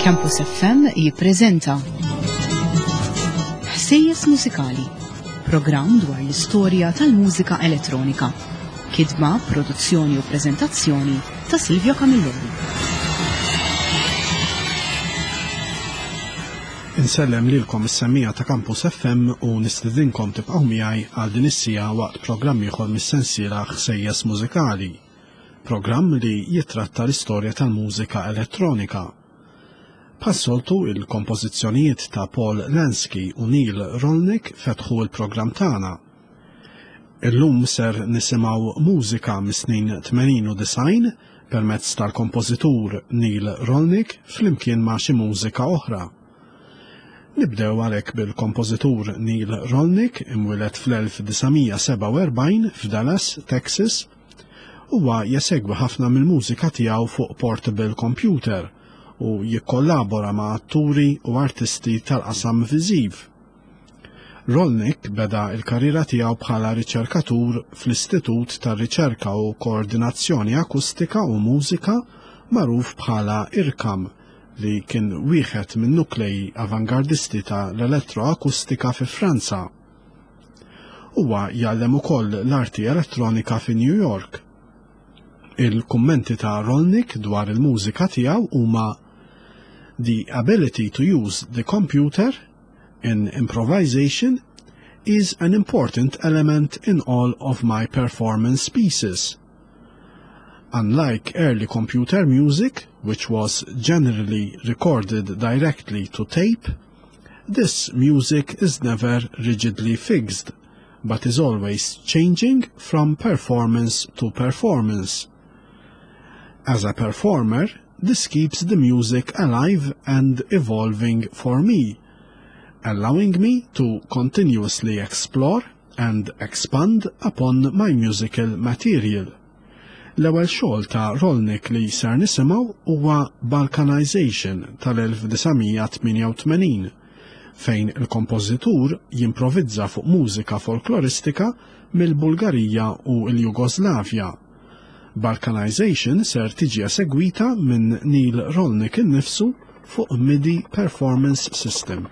Campus FM jippreżenta Ħsejjes Mużikali, programm dwar l-istorja tal-mużika elettronika. Kidma, produzzjoni u preżentazzjoni ta' Silvio Camilleri. Insellem lilkom is-semmija ta' Campus FM u nistidinkom tibqgħu miegħi għal din is-sija waqt programm ieħor mis-sensiela Ħsejjes Mużikali, programm li jitratta l-istorja tal-mużika elettronika. Passoltu il-kompożizzjonijiet ta' Paul Lansky u Neil Rolnick fetħu il-programm tagħna. Illum ser nisimgħu mużika mis-snin 80 u 90 permezz tal-kompożitur Neil Rolnick flimkien ma' xi mużika oħra. Nibdew għalhekk bil-kompożitur Neil Rolnick imwieled fl-1947 f'Dallas, Texas. Huwa jesegwi ħafna mill-mużika tiegħu fuq portable computer u jikkollabora ma' atturi u artisti tal-qasam viżiv. Rolnick beda l-karriera tiegħu bħala riċerkatur fl-Istitut tar-Riċerka u Koordinazzjoni Akustika u Mużika magħruf bħala IRCAM, li kien wieħed minn nuklei avangardisti tal-elettroakustika fi Franza. Huwa jgħallem ukoll l-arti elettronika fi New York. Il-kummenti ta' Rolnick dwar il-mużika tiegħu huma: "The ability to use the computer in improvisation is an important element in all of my performance pieces. Unlike early computer music, which was generally recorded directly to tape, this music is never rigidly fixed, but is always changing from performance to performance. As a performer, this keeps the music alive and evolving for me, allowing me to continuously explore and expand upon my musical material." L-ewwel xogħol ta' Rolnick li ser nisimgħu huwa Balkanization tal-1988, fejn il-kompożitur jimprovizza fuq mużika folkloristika mill-Bulgarija u l-Jugoslavja. Balkanization ser tiġi esegwita minn Neil Rolnick innifsu fuq MIDI Performance System.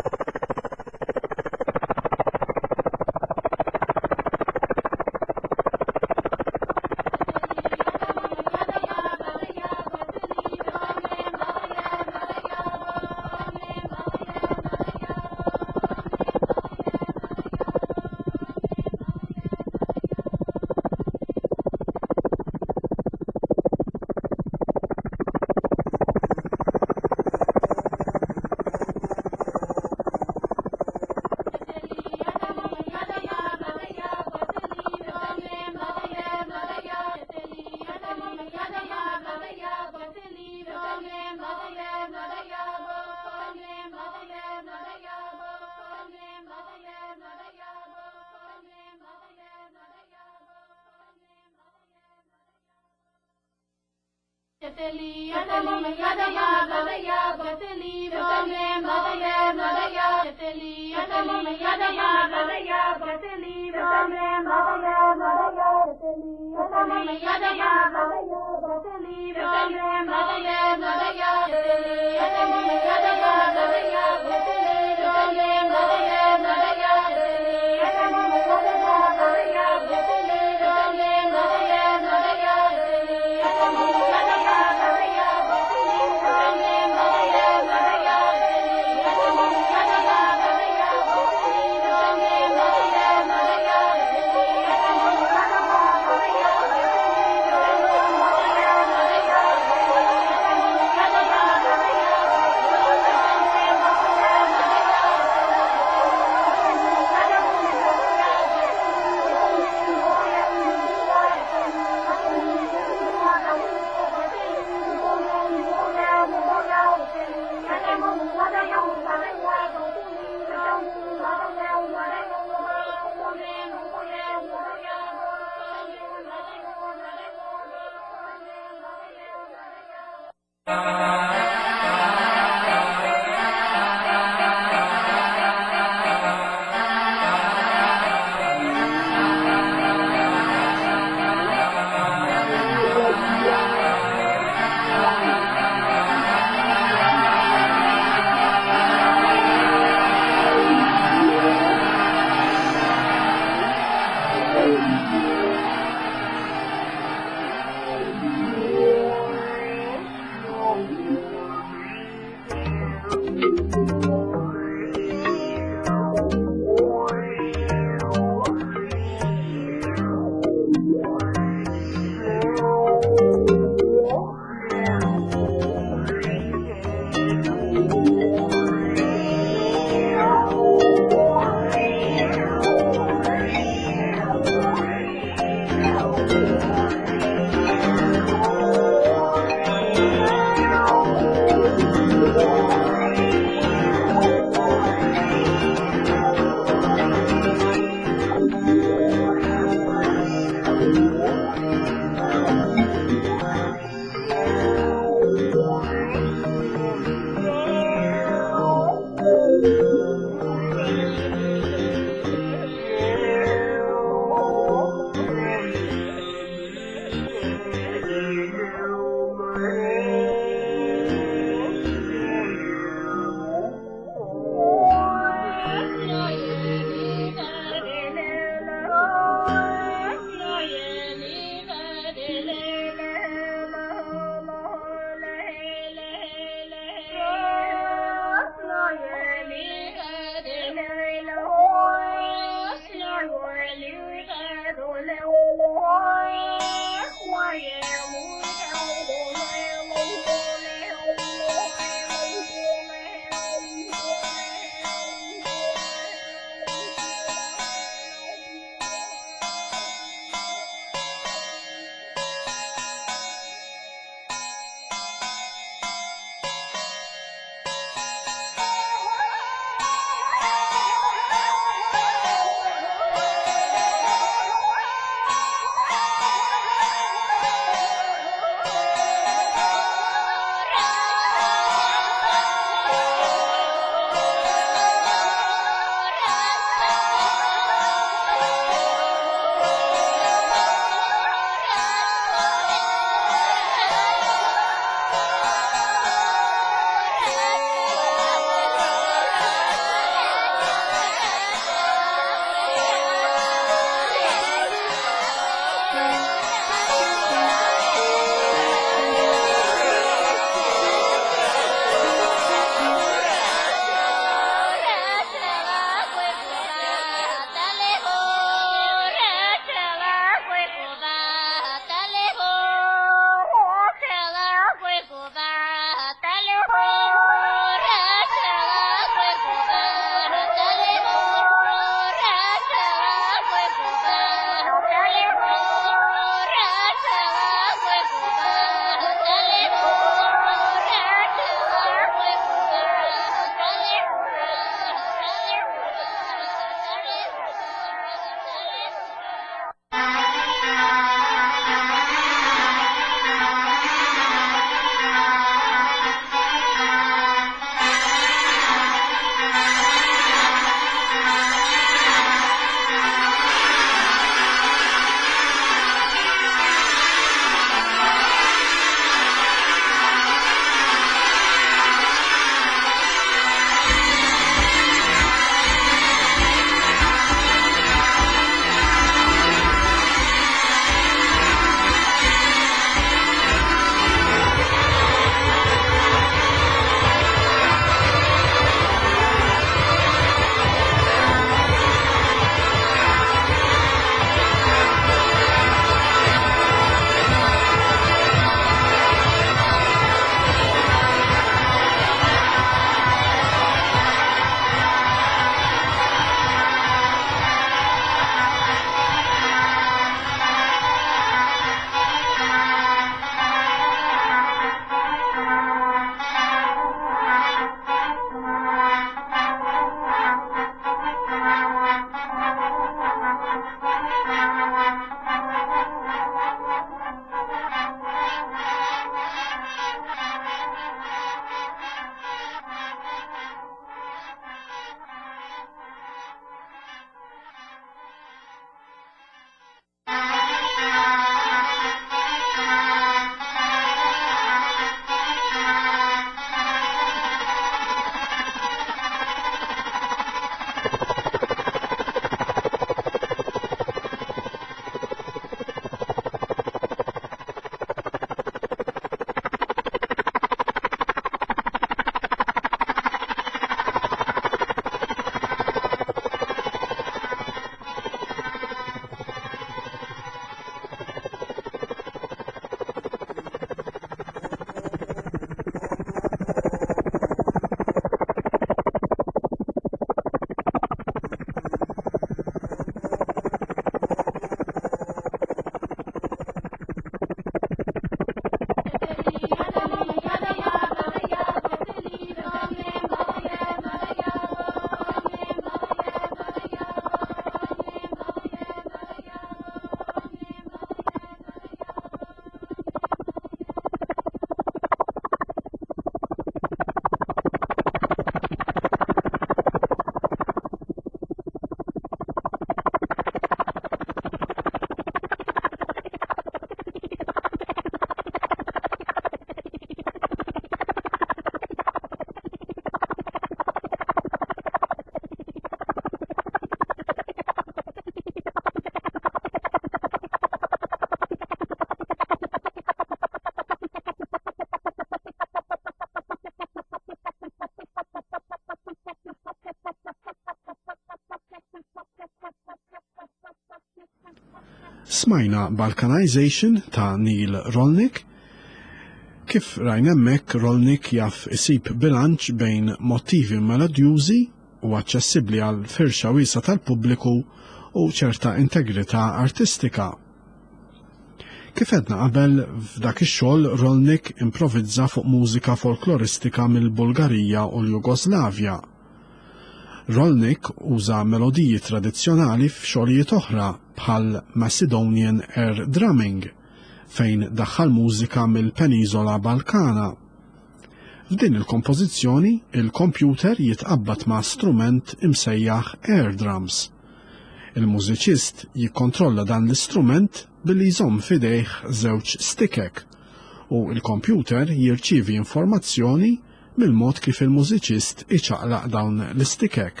Smajna Balkanization ta' Neil Rolnick. Kif rajna hemmhekk Rolnick jaf isib bilanċ bejn mottivi melodjużi u aċċessibbli għal firxa wiesa tal-pubbliku u ċerta integrità artistika. Kif edna qabel f'dak ix-xogħol Rolnick improvizza fuq mużika folkloristika mill-Bulgarija u l-Jugoslavja. Rolnick uża melodiji tradizzjonali f'xogħlijiet oħra bħal Macedonian Air Drumming, fejn daħħal mużika mill-Peniżola Balkana. F'din il-kompożizzjoni, il-kompjuter jitqabbad ma' strument imsejjaħ air drums. Il-mużiċist jikkontrolla dan l-istrument billi jżomm f'idejh żewġ stikek u il-kompjuter jirċievi informazzjoni mill-mod kif il-mużiċist iċaqlaq dawn l-istikek.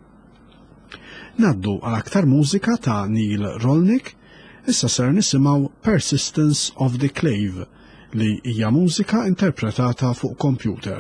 Naddu għal aktar mużika ta' Neil Rolnick, issa ser nisimgħu Persistence of the Clave li hija mużika interpretata fuq kompjuter.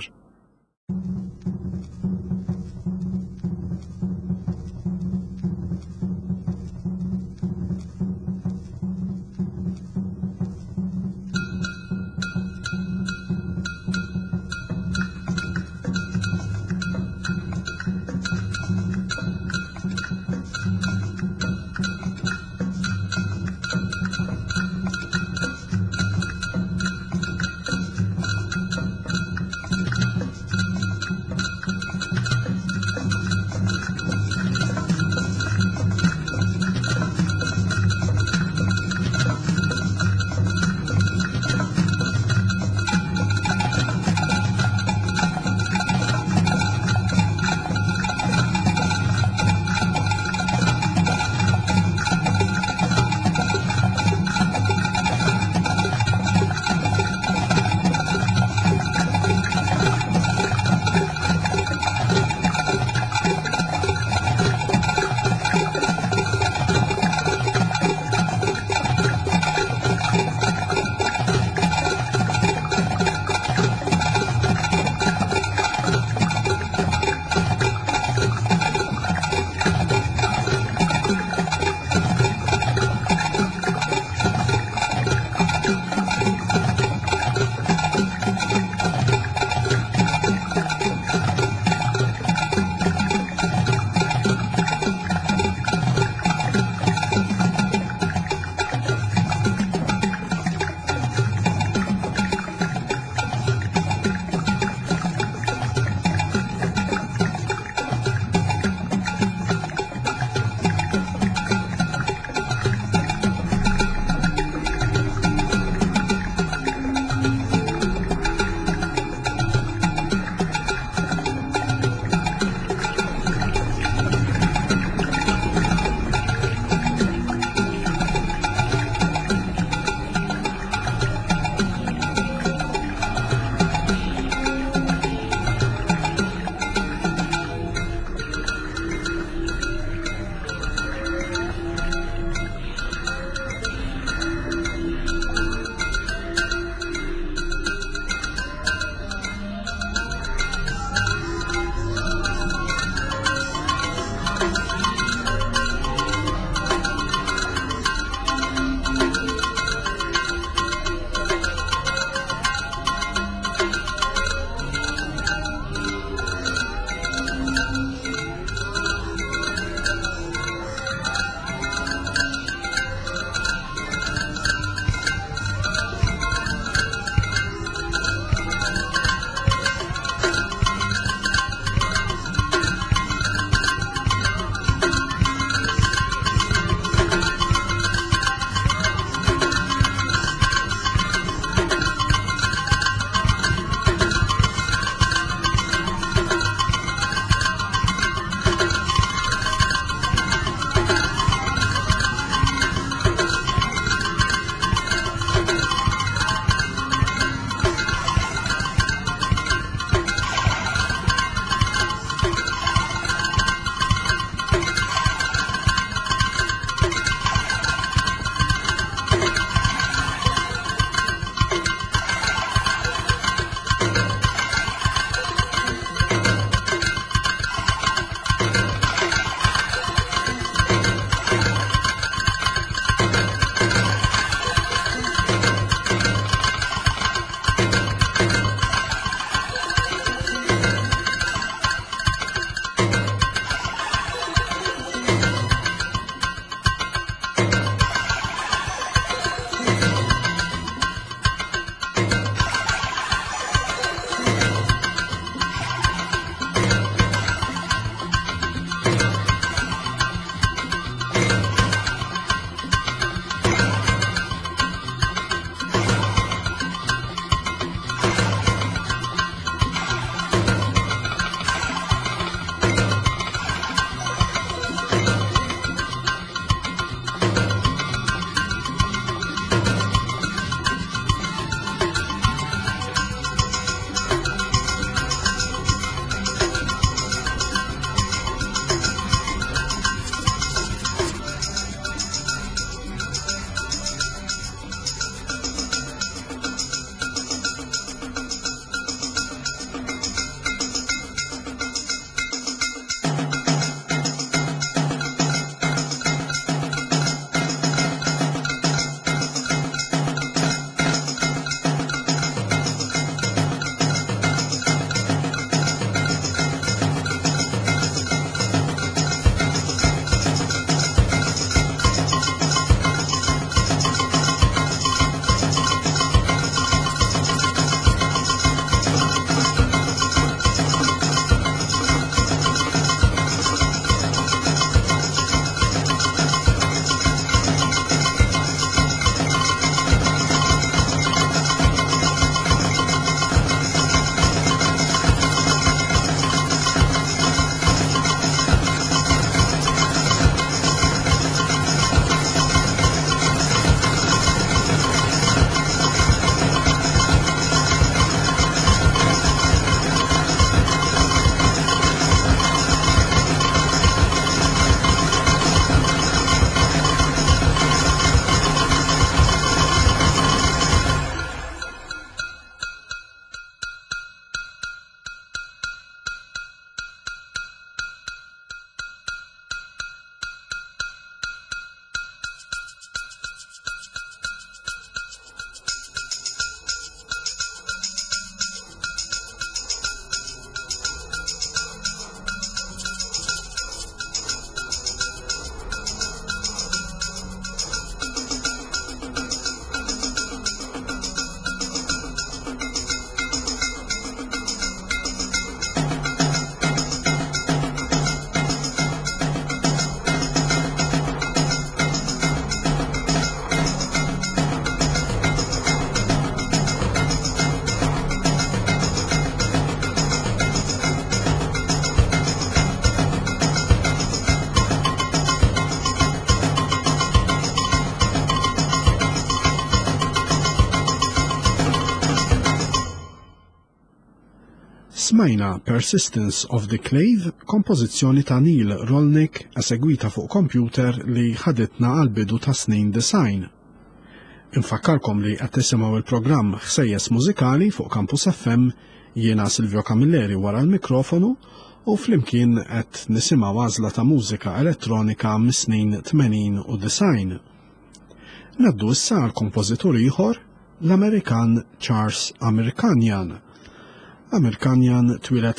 Smajna Persistence of the Clave, kompożizzjoni ta' Neil Rolnick esegwita fuq kompjuter li ħaditna għal-bidu ta' snin design. Infakkarkom li qed tisimgħu il-programm Ħsejjes Mużikali fuq Campus FM, jiena Silvio Camilleri wara l-mikrofonu u flimkien qed nisimgħu għażla ta' mużika elettronika mis-snin 80 u design. Naddu issa għal kompożitur ieħor, l-Amerikan Charles Amirkanian. Amirkanian twilet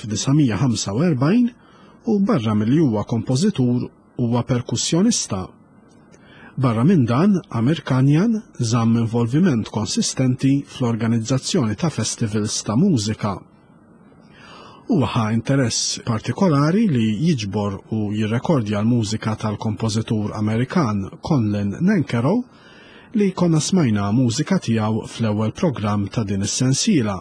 fl-1945 u barra milli huwa kompożitur huwa perkussjonista. Barra minn dan, Amirkanian żamm involviment konsistenti fl-organizzazzjoni ta' festivals ta' mużika. Huwa ħa interess partikolari li jiġbor u jirrekordja l-mużika tal-kompożitur Amerikan Conlon Nancarrow li konna smajna mużika tiegħu fl-ewwel programm ta' din is-sensiela.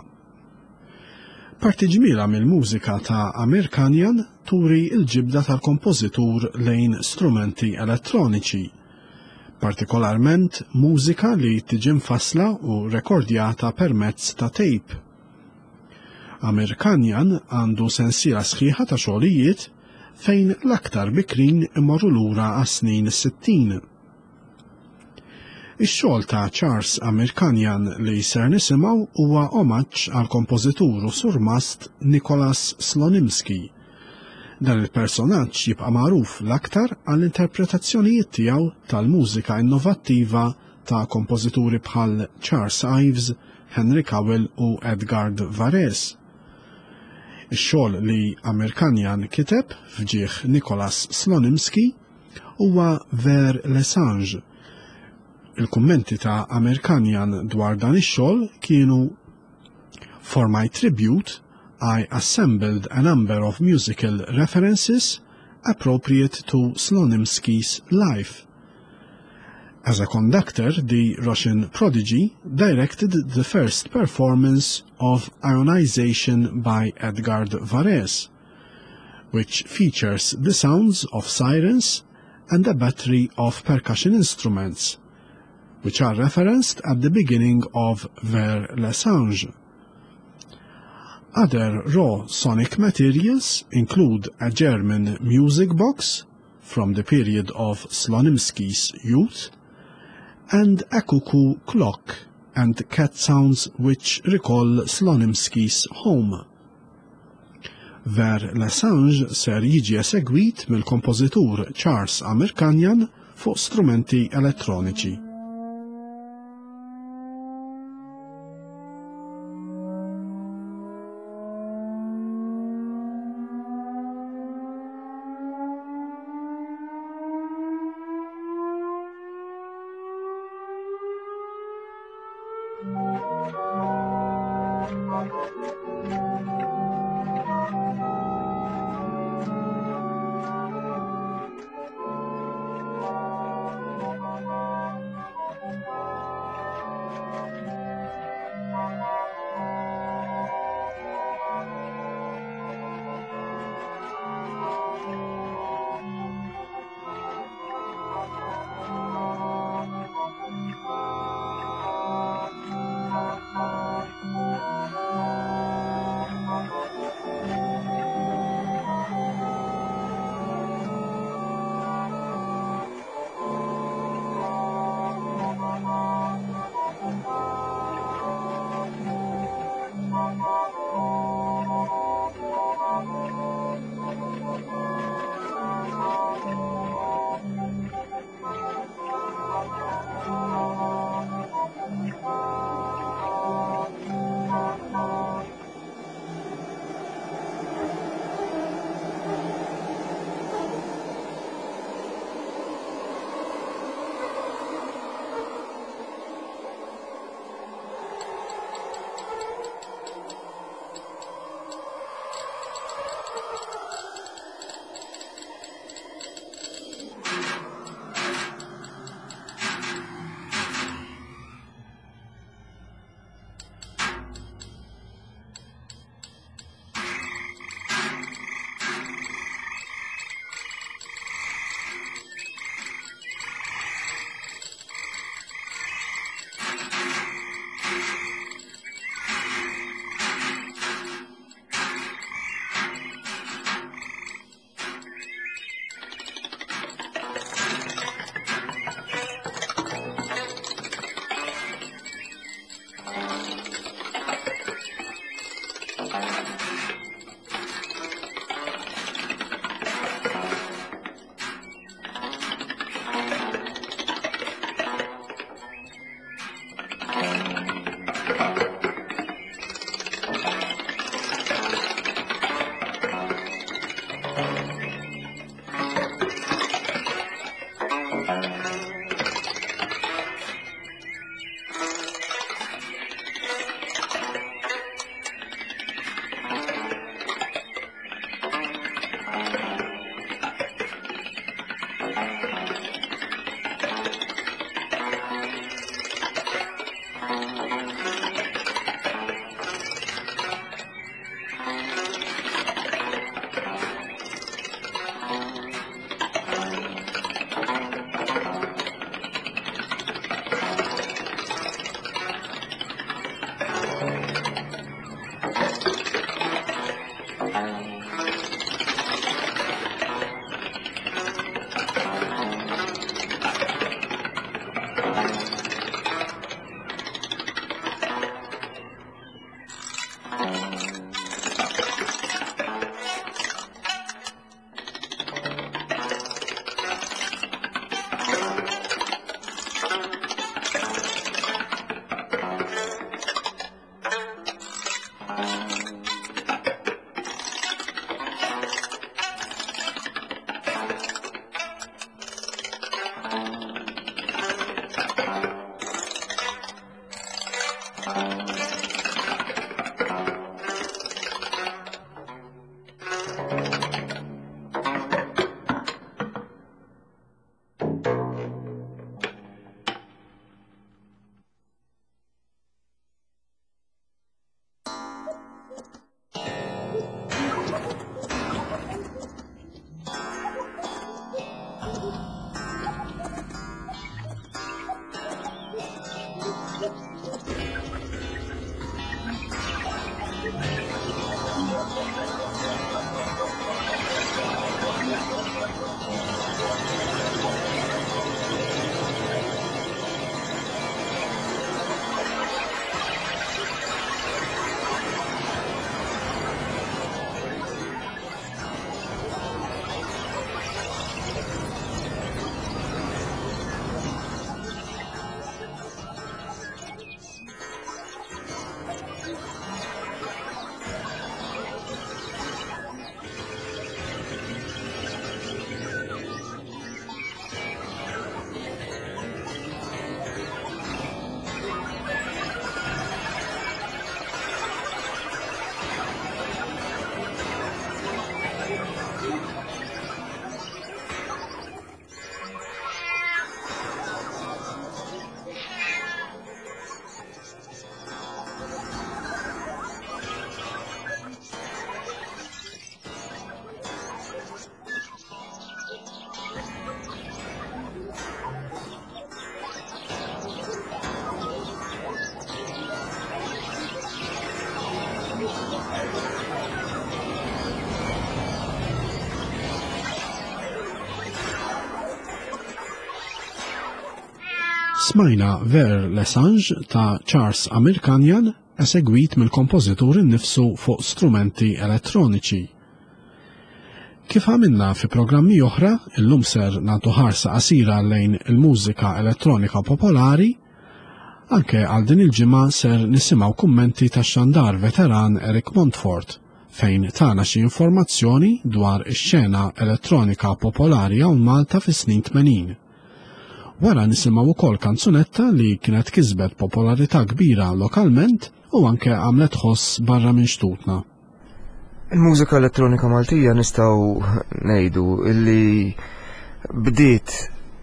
Parti ġmila mill-mużika ta' Amirkanian turi l-ġibda tal-kompożitur lejn strumenti elettroniċi, partikolarment mużika li tiġi mfassla u rekordjata permezz ta' tape. Amirkanian għandu sensiela sħiħa ta' xogħlijiet fejn l-aktar bikrin imorru lura għas-snin 60. Ix-xogħol ta' Charles Amirkanian li ser nisimgħu huwa omaġġ għal kompożitur u surmast Nicholas Slonimsky. Dan il-personaġġ jibqa' magħruf l-aktar għall-interpretazzjonijiet tiegħu tal-mużika innovattiva ta' kompożituri bħal Charles Ives, Henry Cowell u Edgar Varese. Ix-xogħol li Amirkanian kiteb fġieħ Nicholas Slonimsky huwa Vers l'Échange. Il-kummenti ta' Amirkanian dwar dan ix-xogħol kienu: For my tribute, I assembled a number of musical references appropriate to Slonimsky's life. As a conductor, the Russian prodigy directed the first performance of Ionization by Edgar Varese, which features the sounds of sirens and a battery of percussion instruments, which are referenced at the beginning of Vers l'Échange. Other raw sonic materials include a German music box from the period of Slonimsky's youth, and a cuckoo clock and cat sounds which recall Slonimsky's home. Vers l'Échange ser jiġi esegwit mill-kompożitur Charles Amirkanian fuq strumenti elettroniċi. Smajna Ver Lessange ta' Charles Amirkanyan esegwit mill-kompożitur innifsu fuq strumenti elettroniċi. Kif għamilna fi programmi oħra, illum ser nagħtu ħarsa qasira lejn il-mużika elettronika popolari, anke għal din il-ġimgħa ser nisimgħu kummenti tax-xandar veteran Eric Montfort fejn tagħna xi informazzjoni dwar ix-xena elettronika popolari hawn Malta fis-snin 80. Wara nisimgħu wkoll kanzunetta li kienet kisbet popolarità kbira lokalment u anke għamlet ħoss barra minn xtutna. Il-mużika elettronika Maltija nistgħu ngħidu illi bdiet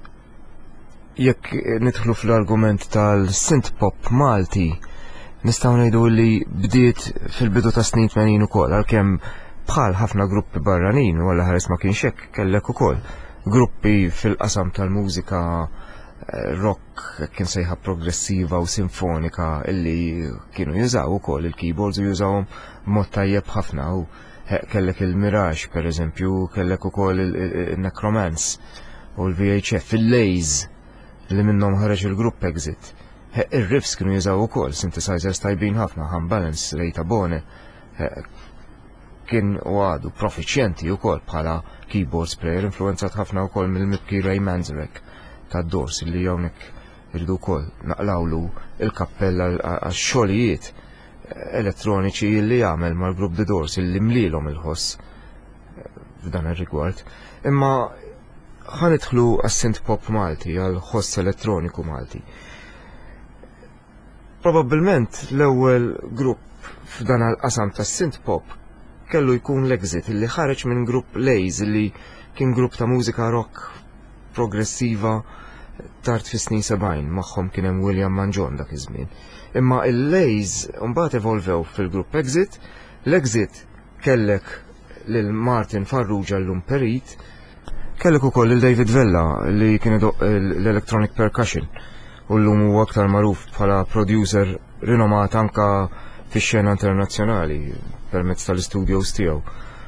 jekk nidħlu fl-argument tal-synth pop Malti, nistgħu ngħidu li bdiet fil-bidu ta' snin 80 ukoll, għalkemm bħal ħafna gruppi barranin walla ħares ma kienx hekk kellek ukoll gruppi fil-qasam tal-mużika rock kien sejħa progressiva u sinfonika illi kienu jużaw ukoll il-keyboards u jużawhom mod tajjeb ħafna u kellek il-Mirage per eżempju, kellek ukoll il-Necromance u l-VHF, il-Lays li minnhom ħareġ il-grupp Exit. Ir-riffs kienu jużaw ukoll synthesizers tajbin ħafna, Han Balance, Rejta Bone, kien u għadu profiċjenti ukoll bħala keyboards player, influenzat ħafna wkoll mill-mibki Ray Manzarek ta' Doors illi hawnhekk irridu wkoll naqlawlu il-kappella għax-xogħlijiet elettroniċi li jagħmel mal-grupp The Doors illi mlilhom il-ħoss f'dan ir-rigward. Imma ħanidħlu għas-synth pop Malti, għal-ħoss elettroniku Malti. Probabbilment l-ewwel grupp f'dan għal-qasam tas-synth pop kellu jkun l-Exit illi ħareġ minn grupp Lays illi kien grupp ta' mużika rock progressiva tard fis-snin 70 magħhom kien hemm William Manjon dak iż-żmien. Imma il-Lays mbagħad evolvew fil-grupp Exit. L-Exit kellek lil Martin Farrugia llum Perit, kellek ukoll il David Vella li kien l-electronic percussion u llum huwa aktar magħruf bħala producer rinomat anka fix-xena internazzjonali permezz tal-istudios tiegħu.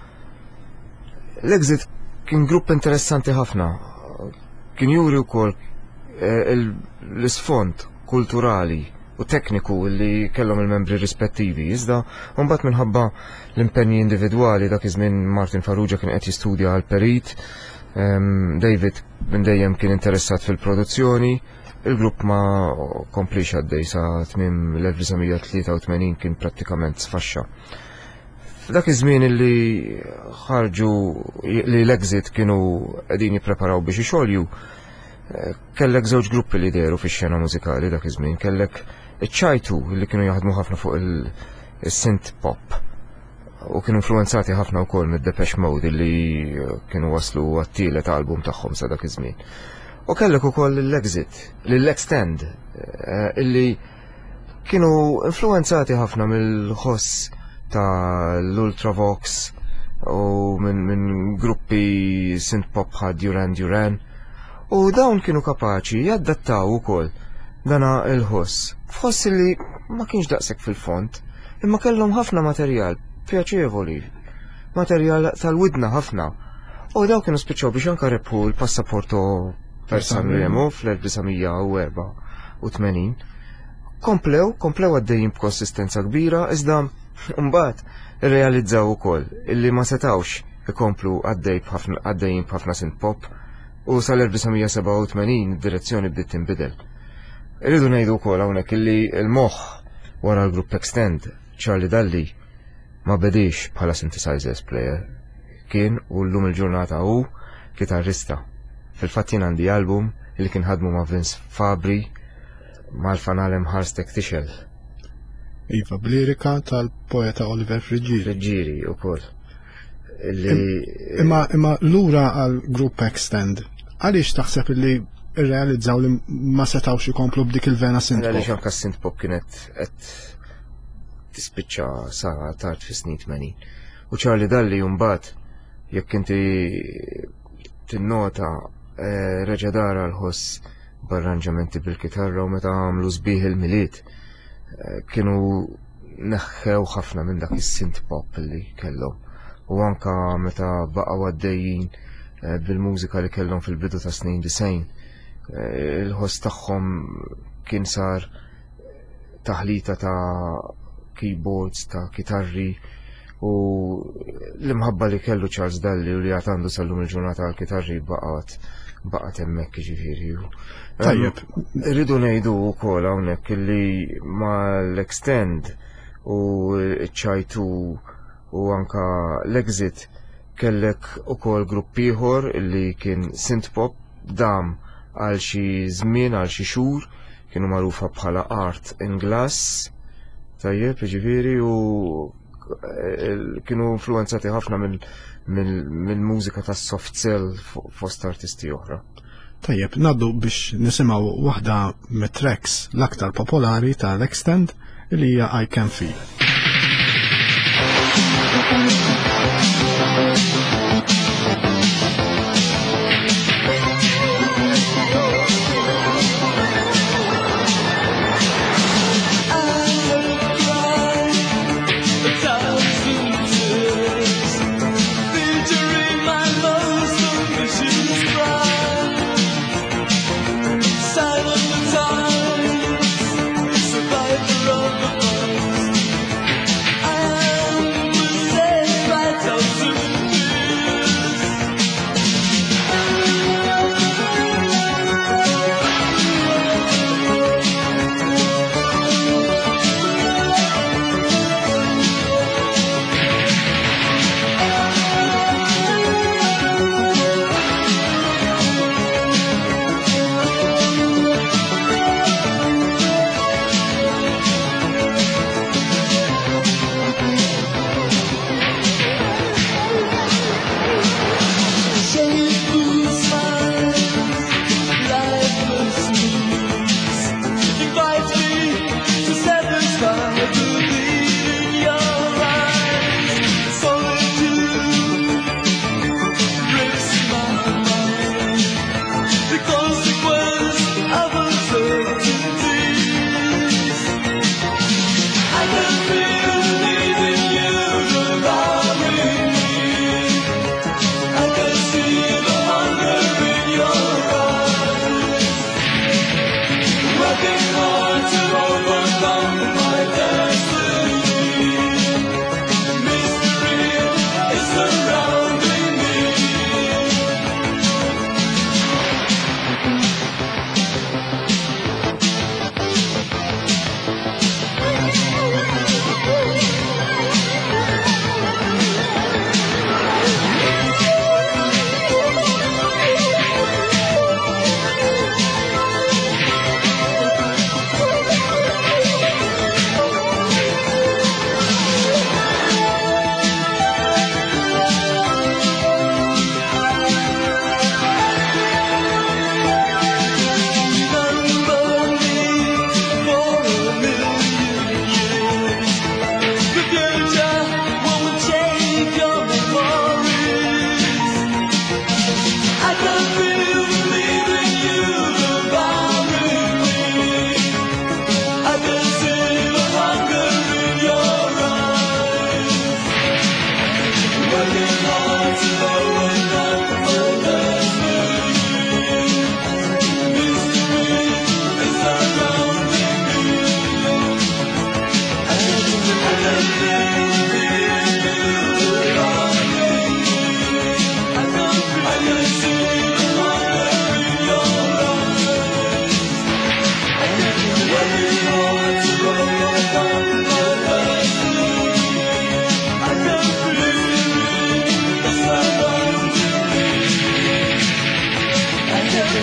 L-Exit kien grupp interessanti ħafna. Kien juri wkoll l-isfond kulturali u tekniku li kellhom il-membri rispettivi. Iżda mbagħad minħabba l-impenji individwali dak iż-żmien Martin Farrugia kien qed jistudja għal Perit, David minn dejjem kien interessat fil-produzzjoni, il-grupp ma komplix għaddej sa tmiem l-1983 kien prattikament sfaxxa. F'dak iż-żmien li ħarġu li l-Exit kienu qegħdin jippreparaw biex ixolju, kellek żewġ gruppi li deru fix-xena mużikali dak iż-żmien, kellek iċ-ċajtu li kienu jaħdmu ħafna fuq il-synth pop u kienu influenzati ħafna wkoll mid-Depeche Mode li kienu waslu għat-tielet album tagħhom sa dak iż-żmien. U kellek ukoll l-Exit, l-Extend, illi kienu influenzati ħafna mill-ħoss ta' l-Ultravox u minn gruppi synth pop bħal Duran Duran. U dawn kienu kapaċi jaddattaw ukoll dana il-ħoss. F'ħoss li ma kienx daqshekk fil-font, imma kellhom ħafna materjal pjaċevoli, materjal tal-widna ħafna. U daw kienu spiċċaw biex anke rebħu l-passaporto per Sanremo fl-1984. Komplew għaddejjin b'konsistenza kbira, iżda mbagħad irrealizzaw ukoll illi ma setawx ikomplu għaddejjin b'ħafna synth pop. U sal-1987 id-direzzjoni bdiet tinbidel. Irridu ngħidu wkoll hawnhekk illi l-moħħ wara l-grupp Extend, Charlie Dalli, ma bedix bħala synthesizers player. Kien u llum il-ġurnata hu kitarrista. Fil-fatt jien għandi album li kien ħadmu ma' Vince Fabri mal-fanalem Harstek Tixel. Iva, b'lirika tal-poeta Oliver Frigieri. Frigieri ukoll. Imma lura għal grupp Extend, għaliex taħseb li irrealizzaw li ma setawx ikomplu b'dik il-vena synth pop? Għaliex anke synth pop kienet qed tispiċċa sa tard fis-snin 80. U Charlie Dalli mbagħad jekk inti tinnota reġa' dara l-ħoss b'arranġamenti bil-kitarra u meta għamlu sbieħ il-miliet kienu neħħew ħafna minn dak is-synth pop li kellhom. U anka meta baqgħu għaddejjin bil-mużika li kellhom fil-bidu ta' snin 90, il-ħoss tagħhom kien sar taħlita ta' keyboards, ta' kitarri, u l-imħabba li kellu Charles Dalli u li għatandu sal-lum il-ġurnata għal-kitarri baqgħet hemmhekk jiġifieri. Tajjeb. Irridu ngħidu wkoll hawnhekk li mal-Extend u ċ-ċajtu u anka l-Exit kellek ukoll grupp ieħor li kien synth pop dam għal xi żmien għal xi xhur, kienu magħrufa bħala Art in Glass. Tajjeb, jiġifieri, u kienu influenzati ħafna mill-mużika tas-soft cell fost artisti oħra. Tajjeb, naddu biex nisimgħu waħda mit-tracks l-aktar popolari tal-Extend li hija I Can Feel.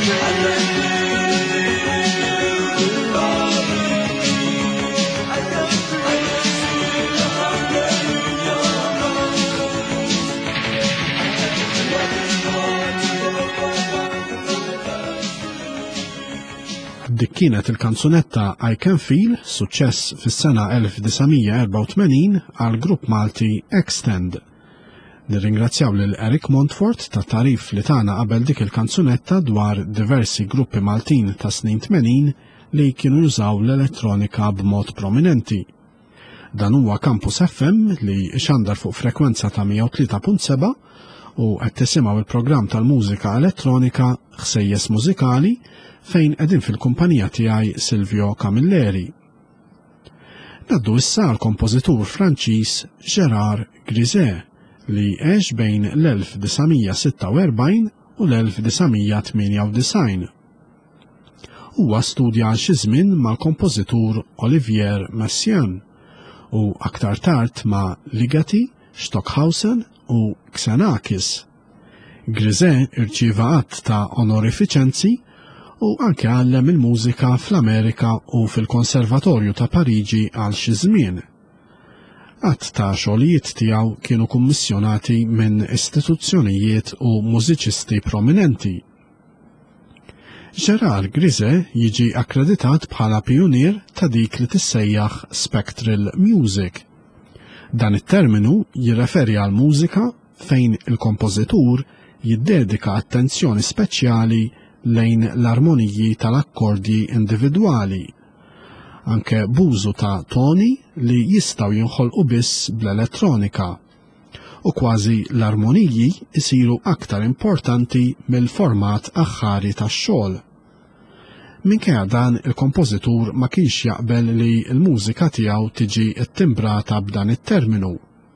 Dik kienet il-kanzunetta I Can Feel, suċċess fis-sena 1984 għal grupp Malti Extend. Nirringrazzjaw lil Eric Montfort ta' tarif li tagħna qabel dik il-kanzunetta dwar diversi gruppi Maltin ta' snin 80 li kienu jużaw l-elettronika b'mod prominenti. Dan huwa Campus FM li xandar fuq frekwenza ta' 103.7 u qed tisimgħu il-programm tal-mużika elettronika Ħsejjes Mużikali fejn qegħdin fil-kumpanija tiegħi Silvio Camilleri. Naddu issa l-kompożitur Franċiż Gérard Grisey li għex bejn l-1946 u l-1998. Huwa studja xi żmien mal-kompożitur Olivier Messiaen u aktar tard ma' Ligeti, Stockhausen u Xenakis. Grisey irċieva qatt ta' onorifiċenzi u anke għallem il-mużika fl-Amerika u fil-Konservatorju ta' Pariġi għal xi żmien. Qatt ta' xogħlijiet tiegħu kienu kummissjonati minn istituzzjonijiet u mużiċisti prominenti. Gérard Grisey jiġi akkreditat bħala pionier ta' dik li tissejjaħ spectral music. Dan it-terminu jirreferi għal mużika fejn il-kompożitur jiddedika attenzjoni speċjali lejn l-armoniji tal-akkordi individwali, anke b'użu ta' toni li jistaw jinħolqu biss bl-elettronika, u kważi l-armoniji isiru aktar importanti mill-format aħħari tax-xogħol. Minkejja dan il-kompożitur ma kienx jaqbel li l-mużika tiegħu tiġi ttimbrata b'dan it-terminu.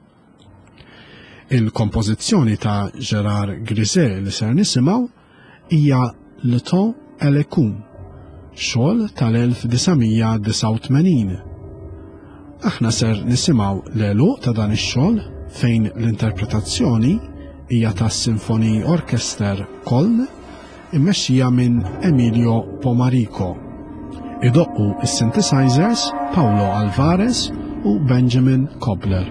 Il-kompożizzjoni ta' Gérard Grisey li ser nisimgħu hija Le Temps et l'écoute, xogħol tal-1989. Aħna ser nisimgħu l-għeluq ta' dan ix-xogħol fejn l-interpretazzjoni hija tas-Sinfoni Orchester Köln immexxija minn Emilio Pomarico. Idoqqu is-synthesizers Paulo Alvarez u Benjamin Kobler.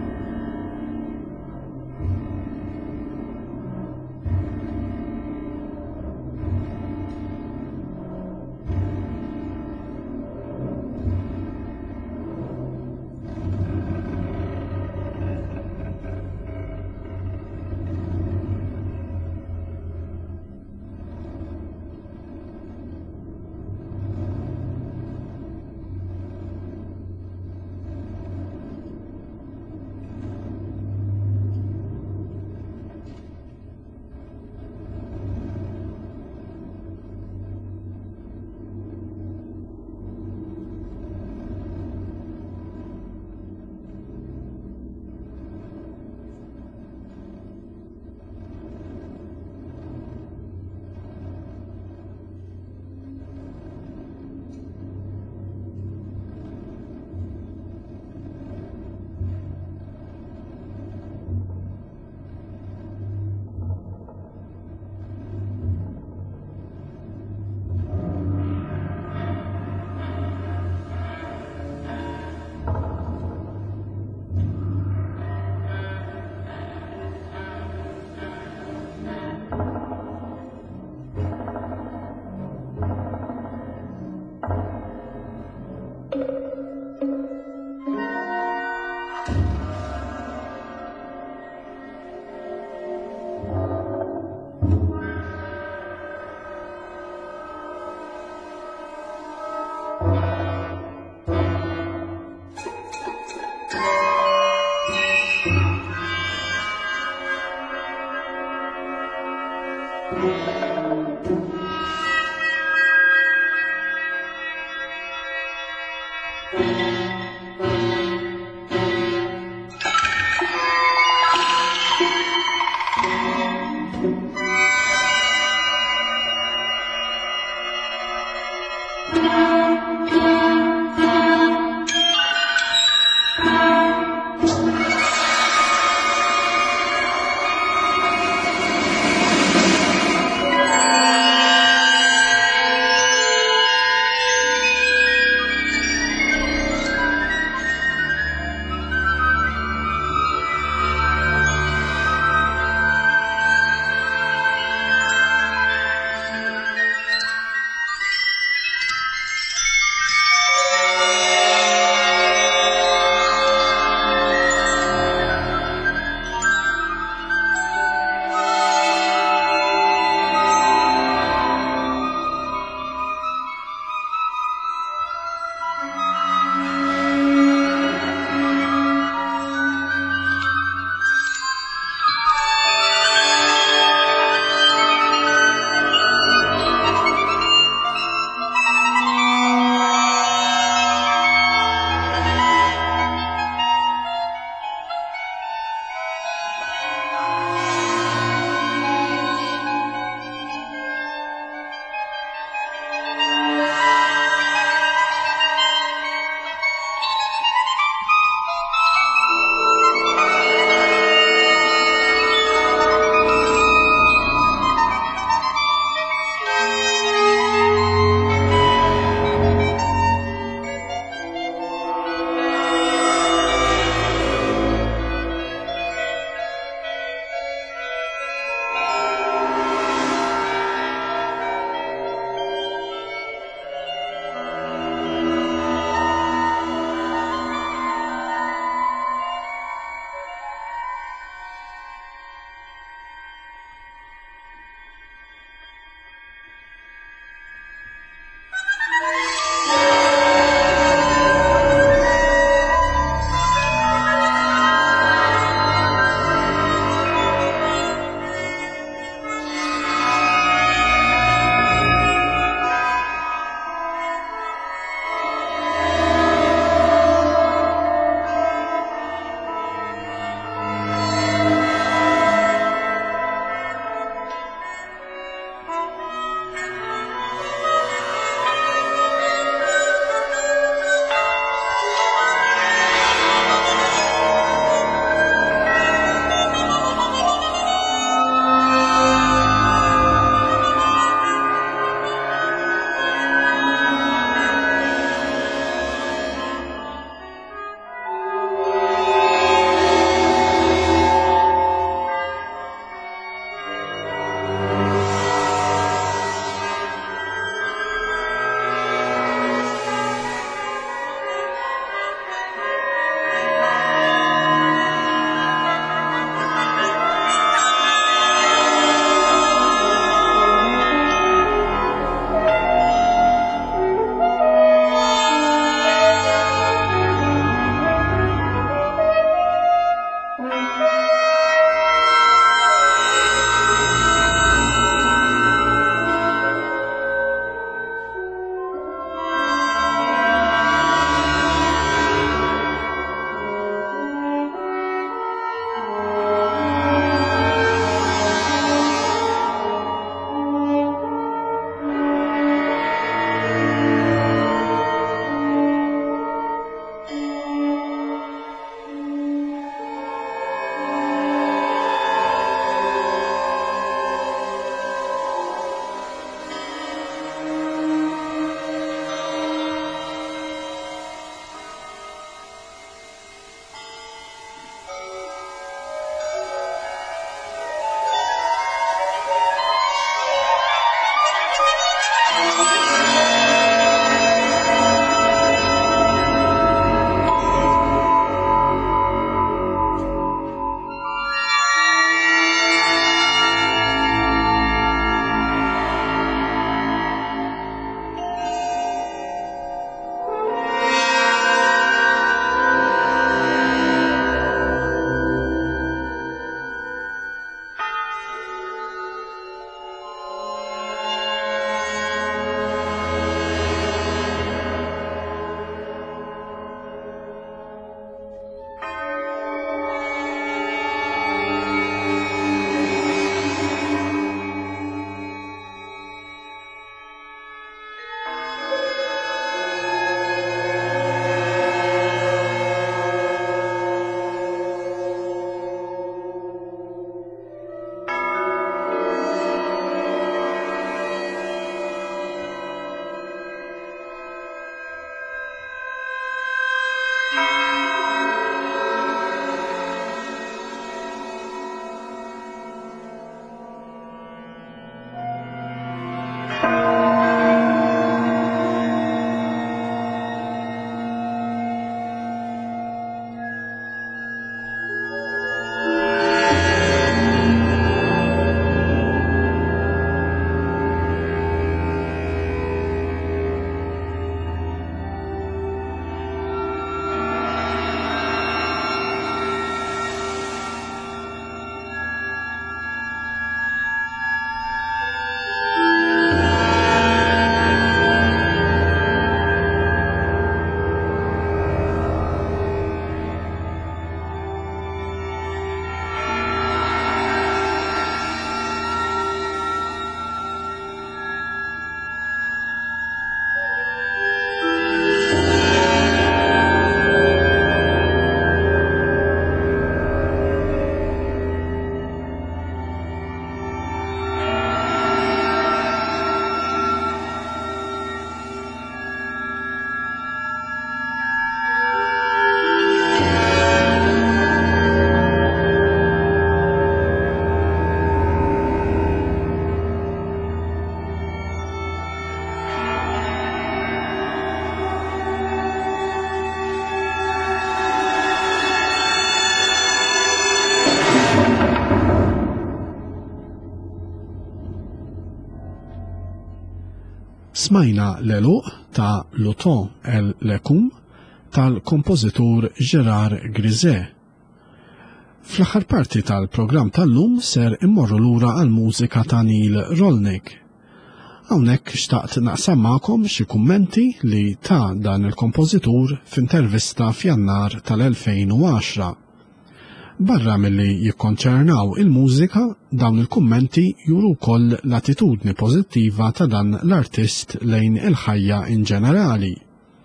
Smajna l-eluq ta' L'Automne et l'Écume tal-kompożitur Gérard Griset. Fl-aħħar parti tal-programm tal-lum ser immorru lura għal-mużika ta' Neil Rolnick. Hawnhekk xtaqt naqsam magħkom xi kummenti li ta' dan il-kompożitur f'intervista f'Jannar tal-2010. Barra milli jikkonċernaw il-mużika, dawn il-kummenti juru wkoll l-attitudni pożittiva ta' dan l-artist lejn il-ħajja in ġenerali.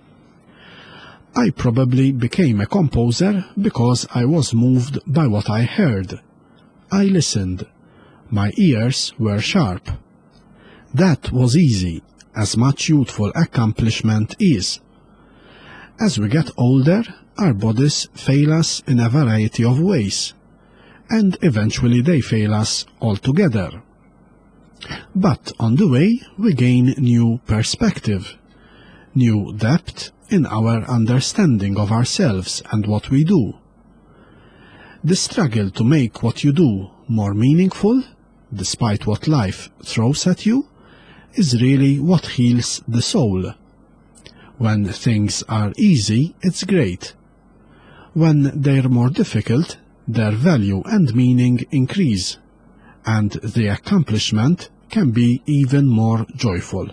I probably became a composer because I was moved by what I heard. I listened. My ears were sharp. That was easy, as much youthful accomplishment is. As we get older, our bodies fail us in a variety of ways, and eventually they fail us altogether. But on the way, we gain new perspective, new depth in our understanding of ourselves and what we do. The struggle to make what you do more meaningful, despite what life throws at you, is really what heals the soul. When things are easy, it's great. When they're more difficult, their value and meaning increase, and the accomplishment can be even more joyful.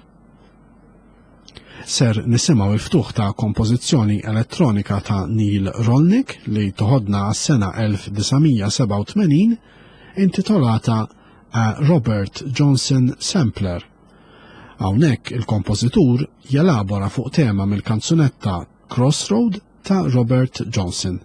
Ser nisimaw il-ftuħ ta' kompożizzjoni elettronika ta' Neil Rolnick li toħodna għas-sena 1987 intitolata A Robert Johnson Sampler. Hawnhekk il-kompożitur jelabora fuq tema mill-kanzunetta Crossroad ta' Robert Johnson.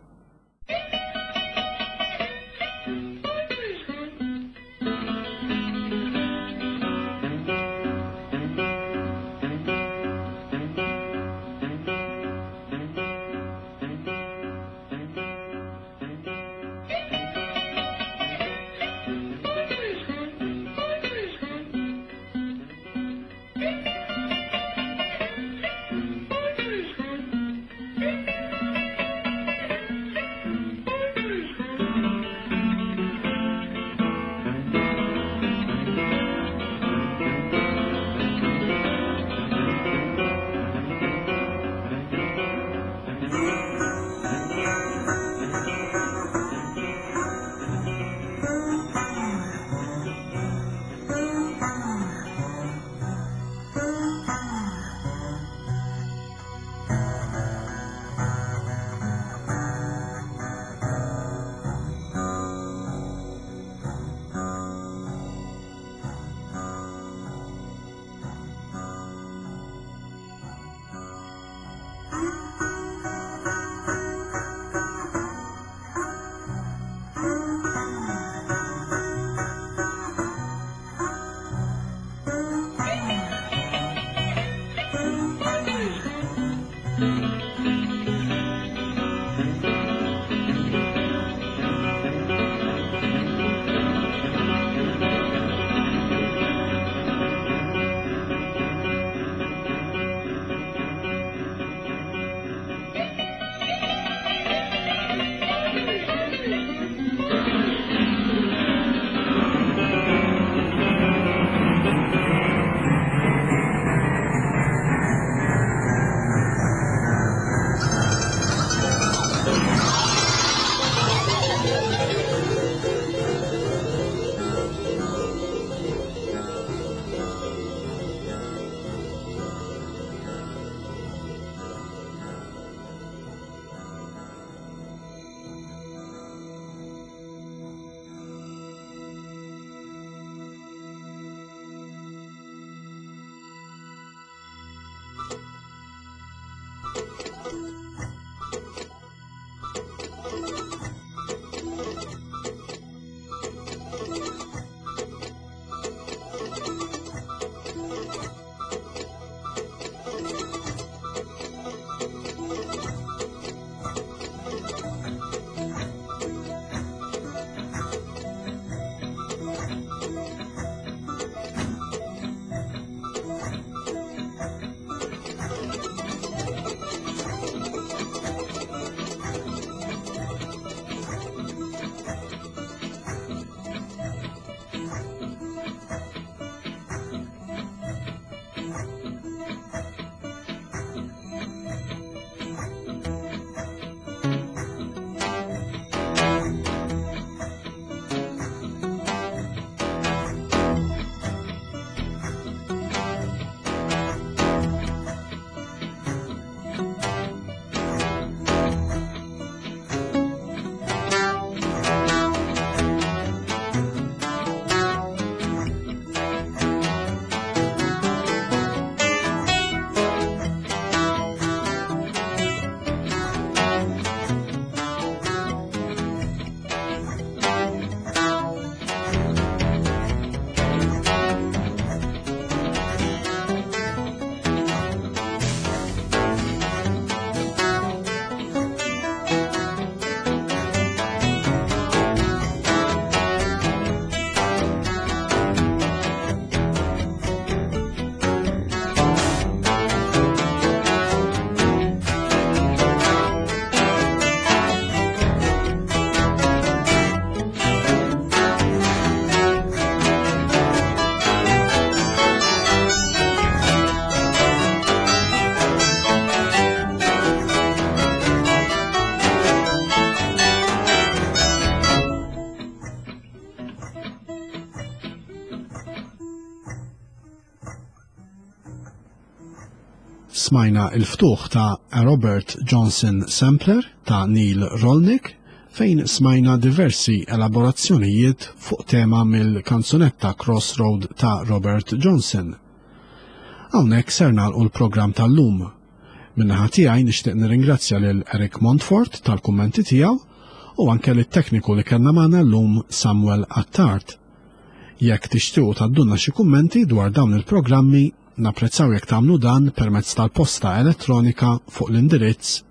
Smajna il-ftuħ ta' A Robert Johnson Sampler ta' Neil Rolnick, fejn smajna diversi elaborazzjonijiet fuq tema mill-kanzunetta Crossroad ta' Robert Johnson. Hawnhekk ser nagħlqu l-programm tal-lum. Minnaħa tiegħi nixtieq nirringrazzja lil Eric Montfort tal-kummenti tiegħu u anke lit-tekniku li kellna magħna llum Samuel Attard. Jekk tixtiequ taddunna xi kummenti dwar dawn il-programmi, napprezzaw jekk tagħmlu dan permezz tal-posta elettronika fuq l-indirizz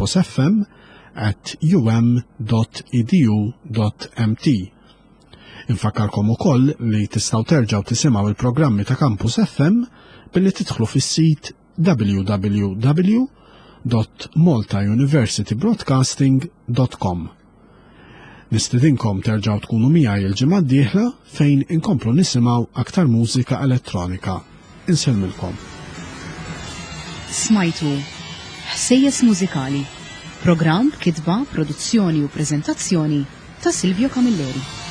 campusfm@um.edu.mt. Infakkarkom ukoll li tistgħu terġgħu tisimgħu il-programmi ta' Campus FM billi tidħlu fis-sit www.maltauniversitybroadcasting.com. Nistidinkom terġgħu tkunu miegħi il-ġimgħa d-dieħla fejn inkomplu nisimgħu aktar mużika elettronika. Insellmilkom. Smajtu Ħsejjes Mużikali, programm kitba, produzzjoni u preżentazzjoni ta' Silvio Camilleri.